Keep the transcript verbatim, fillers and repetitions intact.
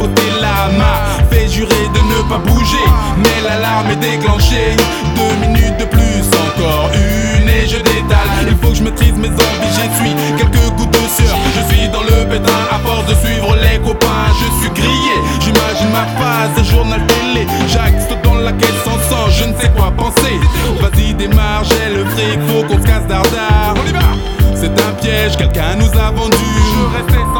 côté lama fait jurer de ne pas bouger, mais l'alarme est déclenchée. Deux minutes de plus, encore une et je détale. Il faut que je maîtrise mes envies, j'essuie quelques gouttes de sueur. Je suis dans le pétrin à force de suivre les copains. Je suis grillé, j'imagine ma face, journal télé. J'axe dans la caisse sans sang, je ne sais quoi penser. Vas-y démarre, j'ai le fric, faut qu'on se casse dardard. C'est un piège, quelqu'un nous a vendu.